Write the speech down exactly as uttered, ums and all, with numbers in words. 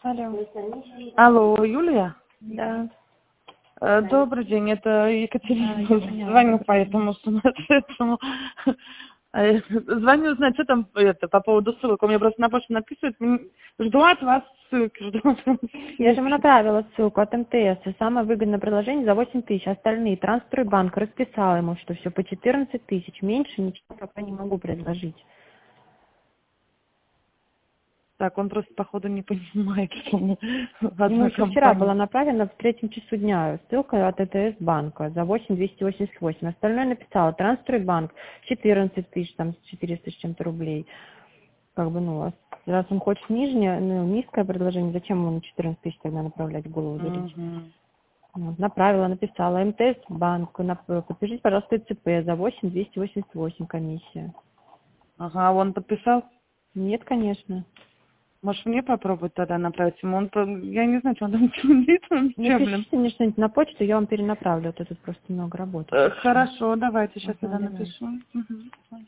Алло. Алло, Юлия? Да. Э, Добрый день, это Екатерина. А, я поняла. Звоню по этому сумасшедшему. Э, Звоню узнать, что там это, по поводу ссылок. У меня просто на почту написывают. м, Жду от вас ссылки, жду от вас Я же ему ссылки. направила ссылку от МТС. И самое выгодное предложение за восемь тысяч. Остальные Трансстройбанк расписал ему, что все по четырнадцать тысяч. Меньше ничего пока не могу предложить. Так, он просто, походу, не понимает, что мы Ему одна еще вчера была компания. направлена в третьем часу дня ссылка от ЭТС банка за восемь двести восемьдесят восемь. Остальное написала Трансстройбанк четырнадцать тысяч, там четыреста с чем-то рублей. Как бы, ну, а раз он хочет нижнее, ну, низкое предложение, зачем ему на четырнадцать тысяч тогда направлять, голову дурить? Мгм. Вот, направила, написала МТС банк, нап- подпишите, пожалуйста, ЦП за восемь двести восемьдесят восемь комиссия. Ага, а он подписал? Нет, конечно. Может, мне попробовать тогда направить ему? Он, по- я не знаю, что он там чудит, он чё, блин. Напишите мне что-нибудь на почту, я вам перенаправлю, а то тут просто много работы. Э, Хорошо, давайте, сейчас Ага, тогда давай. напишу. Мгм.